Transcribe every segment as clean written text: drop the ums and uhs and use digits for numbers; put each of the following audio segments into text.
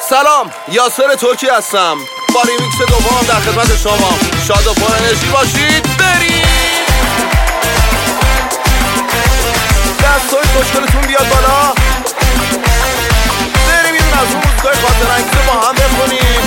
سلام، یاسر ترکی هستم. با ریمیکس دوم در خدمت شما. شاد و پر انرژی باشید. بریم دستای خوشگلتون بیاد بالا. بریم یه دونه از اون موزیکای خاطر انگیز با هم بخونیم.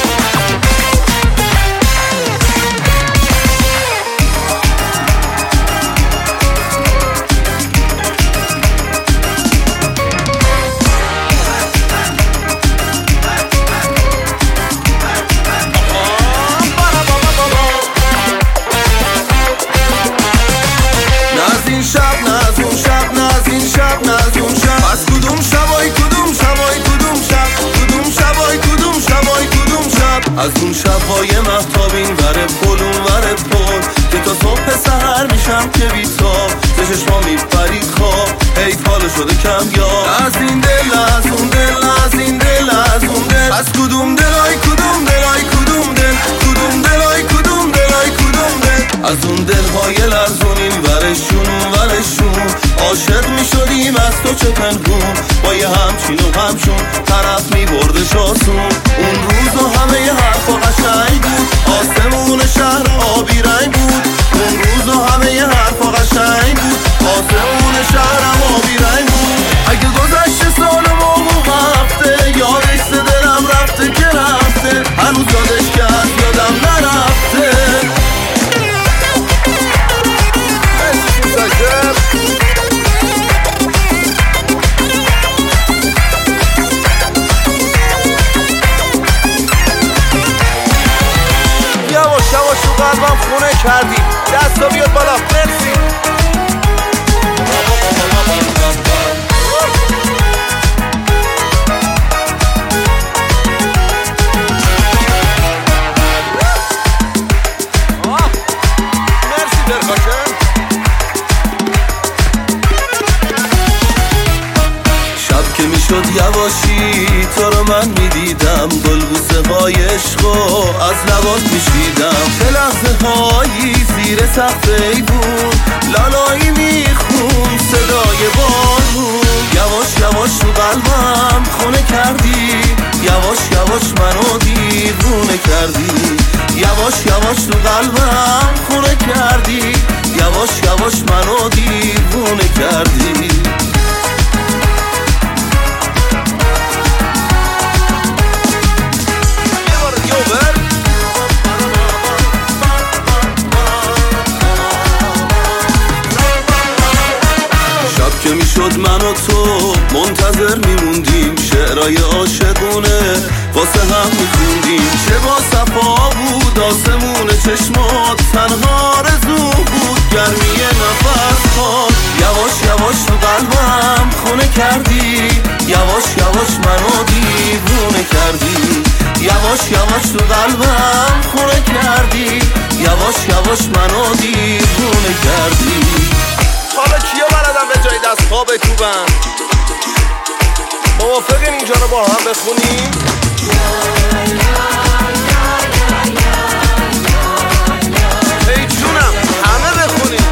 از اون شب‌های مهتابین وره پل اون وره پل که تا صبح سحر میشم که بی‌تاب ز چشمام میپرید خواب حیف حالا شده کم یاد. از این دل از اون دل از این دل از اون دل از کدوم دلای کدوم دلای کدوم دل کدوم دلای کدوم دلای کدوم دل از اون دل‌های لرزونین ورشون اون ورشون عاشق میشدیم از تو چه پنهون با یه همچین و همچون طرف میبردش آسون. اون روز و همه ی حرفا قشنگ بود آسمون شهر آبی رنگ بود. اون روز و همه ی حرفا قشنگ بود آسمون شهرم آبی رنگ بود. اگه گذشته سال و موقع رفته یادش ز دلم رفته که رفته هنوز یادش کرد یادم نرفته. یواش تو قلبم خونه کردی دستا بیاد بالا. مرسی. مرسی درخواشه. شب که میشد یواشی تو رو من میدیدم گلبوسه های عشقو از لبات میشیدم. چه لحظه هایی زیر سقف ایوون لالایی میخون صدای بارون. یواش یواش تو قلبم خونه کردی یواش یواش منو دیوونه کردی. یواش یواش تو قلبم خونه کردی یواش یواش منو دیوونه کردی. که میشد من و تو منتظر میموندیم شعرهای عاشقونه واسه هم میخوندیم. چه با صفا بود آسمون چشمات تنها رزو بود گرمی نفس هات. یواش یواش تو قلبم خونه کردی یواش یواش منو دیوونه کردی. یواش یواش تو قلبم خونه کردی یواش یواش منو دیوونه کردی. حالا کیا بلدن به جای دست ها بکوبن؟ موافقین اینجا رو با هم بخونیم؟ ای جونم همه بخونیم.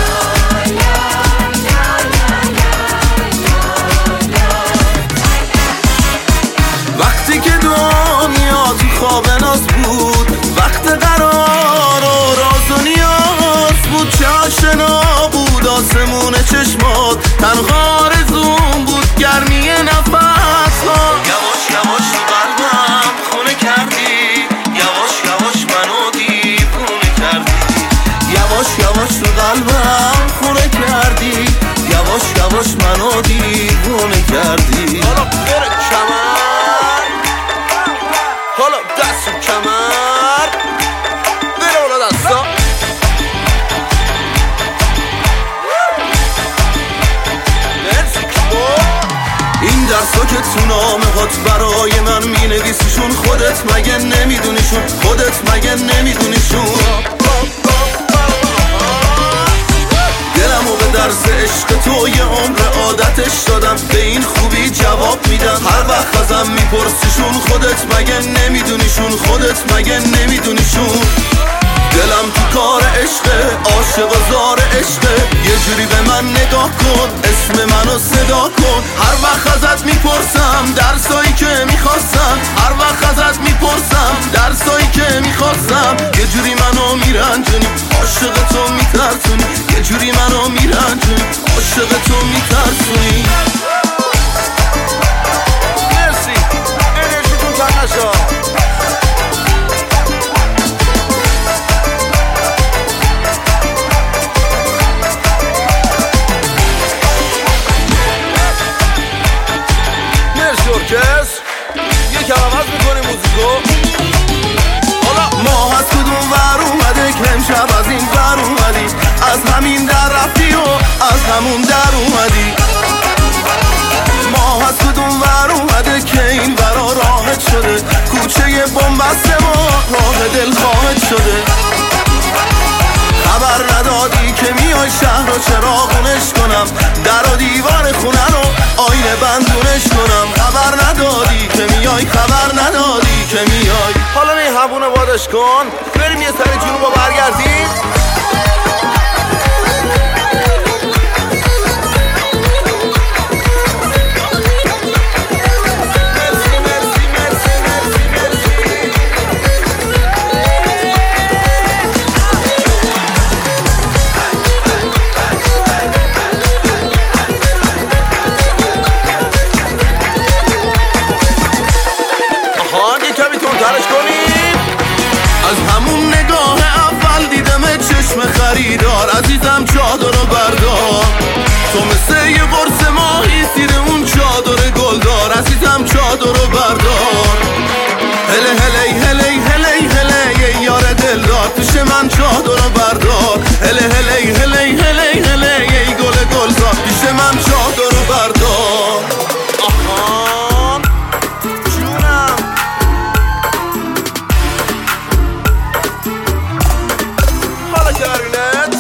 وقتی که دنیا تو خواب ناز بود وقت قرار و راز و نیاز بود چه آشنا بود آسمون چشمات تنها رزون بود گرمی نفس ها. یواش یواش تو قلبم خونه کردی یواش یواش منو دیوونه کردی. یواش یواش تو قلبم خونه کردی یواش یواش منو دیوونه کردی. حالا بره کمر حالا دست و کمر بره اولا دستا. این درسا که تو نامه هات برای من مینویسیشون خودت مگه نمیدونیشون خودت مگه نمیدونیشون. دلمو به درس عشق تو یه عمر عادتش دادم به این خوبی جواب میدم هر وقت ازم میپرسیشون خودت مگه نمیدونیشون خودت مگه نمیدونیشون. دلم تو کار عشقه عاشق و زار عشقه یه یه جوری به من نگاه کن، اسم منو صدا کن. هر وقت ازت میپرسم درسایی که میخواستم، هر وقت ازت میپرسم درسایی که میخواستم. یه جوری منو میرنجونی، عاشق تو میترسونی. یه جوری منو میرنجونی، عاشق تو میترسونی. مرسی، انرژیتون کم نشد. یکم عوض میکنیم موزیکو. ما از کدوم ور اومده که امشب از این ور اومدی، از همین در رفتی و از همون در اومدی. ما از کدوم ور اومده که این ورا راحت شده، کوچه بنبست ما راه دل خواهد شده. خبر ندادی که میای شهر رو چراغونش کنم، در و دیوار خونه رو آینه بندونش کنم. خبر ندادی که میای، خبر ندادی که میای. حالا این همونه بادش کن، بریم یه سری جنوبا برگردیم. از همون نگاه اول دیدم چشم خریدار، عزیزم چادر رو بردار. تو مثل یه قرص ماهی زیر اون چادر گلدار، عزیزم چادر رو بردار. هله هله هله هله هله یار دلدار، پیش من چادر رو بردار. هله هله هله هله هله گل گلزار، پیش من چادر رو بردار. آها جونم، حالا کلارینت.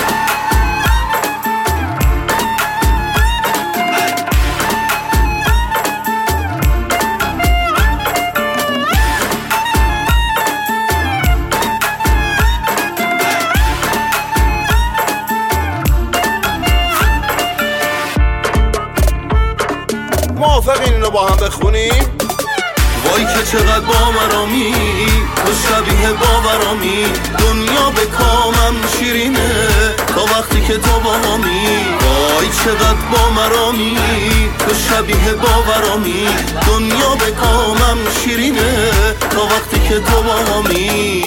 موافقین اینو با هم بخونیم؟ وای که چقدر باورامی، تو شبیه باورامی. دنیا به کامم شیرینه تا وقتی که تو با همی. وای چقدر بامرامی، تو شبیه باورامی. دنیا به کامم شیرینه تا وقتی که تو با همی.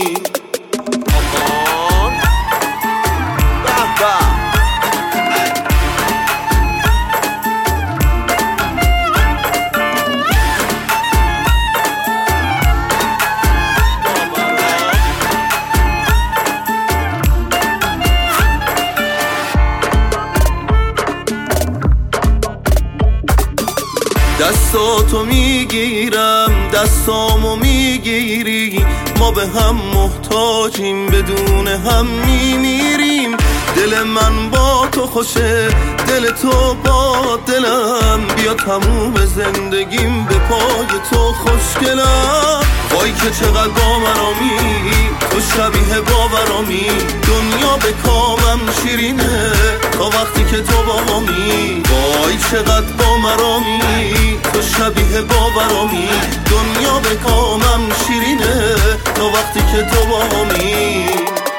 دستاتو میگیرم، دستامو میگیری. ما به هم محتاجیم، بدون هم میمیریم. دل من با تو خوشه، دل تو با دلم. بیا تموم زندگیم به پای تو خوشگلم. وای که چقدر باورامی، تو شبیه باورامی. دنیا به کامم شیرینه تا وقتی که تو با همی. وای چقدر بامرامی، تو شبیه باورامی. دنیا به کامم شیرینه تا وقتی که تو با همی.